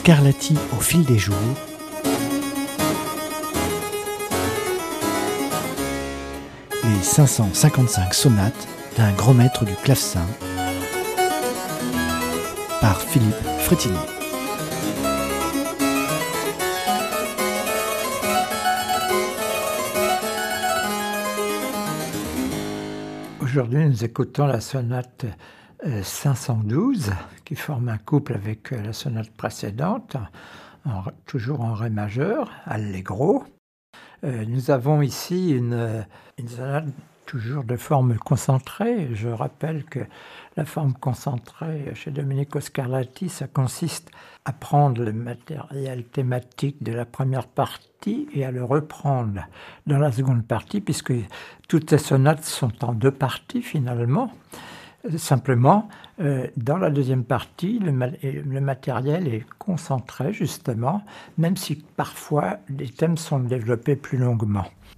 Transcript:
Scarlatti au fil des jours. Les 555 sonates d'un grand maître du clavecin par Philippe Frétinier. Aujourd'hui, nous écoutons la sonate 512 qui forme un couple avec la sonate précédente, toujours en ré majeur, allegro. Nous avons ici une sonate toujours de forme concentrée. Je rappelle que la forme concentrée chez Domenico Scarlatti, ça consiste à prendre le matériel thématique de la première partie et à le reprendre dans la seconde partie, puisque toutes les sonates sont en deux parties finalement. Simplement, dans la deuxième partie, le matériel est concentré justement, même si parfois les thèmes sont développés plus longuement.